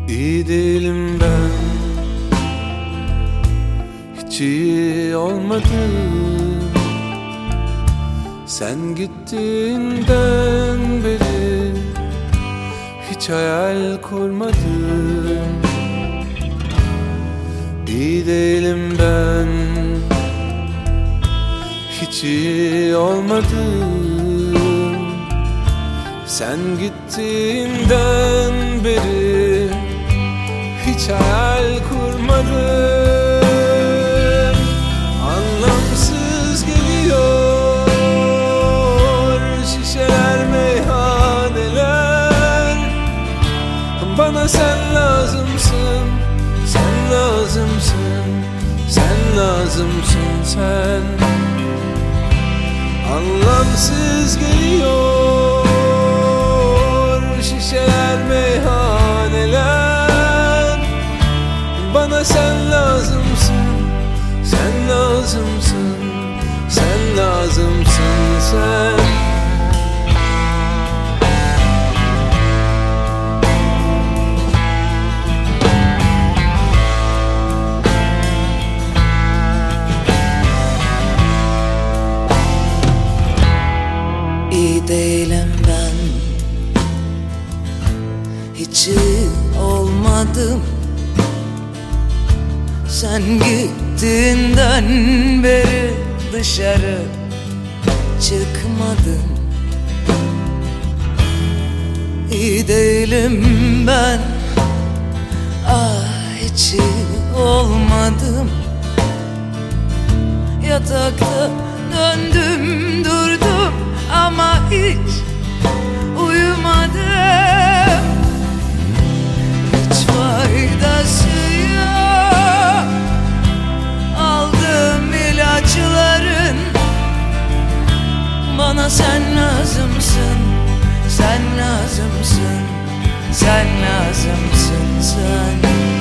İyi değilim ben, hiç iyi olmadım. Sen gittiğinden beri hiç hayal kurmadım. İyi değilim ben, hiç iyi olmadım. Sen gittiğinden beri hiç hayal kurmadım. Anlamsız geliyor şişeler, meyhaneler. Bana sen lazımsın, sen lazımsın, sen lazımsın sen. Anlamsız geliyor şişeler, meyhaneler. Bana sen lazımsın, sen lazımsın, sen lazımsın sen. İyi değilim ben, hiç iyi olmadım. Sen gittiğinden beri dışarı çıkmadım. İyi değilim ben, hiç iyi olmadım. Yatakta döndüm durdum ama hiç uyumadım. Hiç faydası yok aldığım ilaçların. Bana sen lazımsın, sen lazımsın, sen lazımsın sen.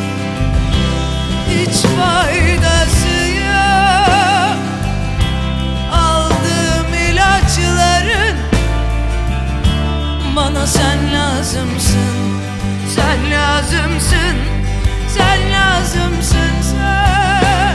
Hiç faydası yok aldığım ilaçların. Bana sen lazımsın, sen lazımsın, sen lazımsın sen.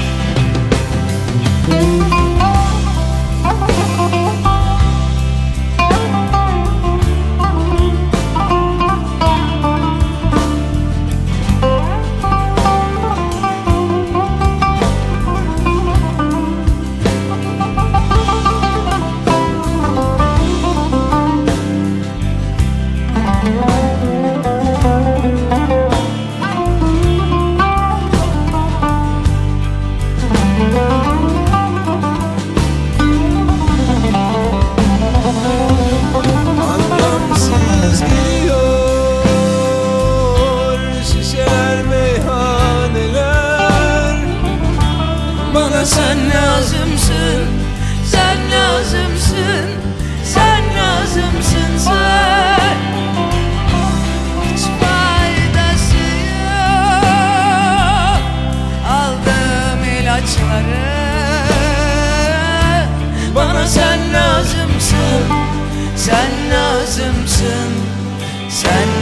Anlamsız geliyor şişeler, meyhaneler. Bana sen lazımsın, sen lazımsın, sen lazımsın sen. Hiç faydası yok aldığım ilaçları. Bana sen lazımsın, sen lazımsın, sen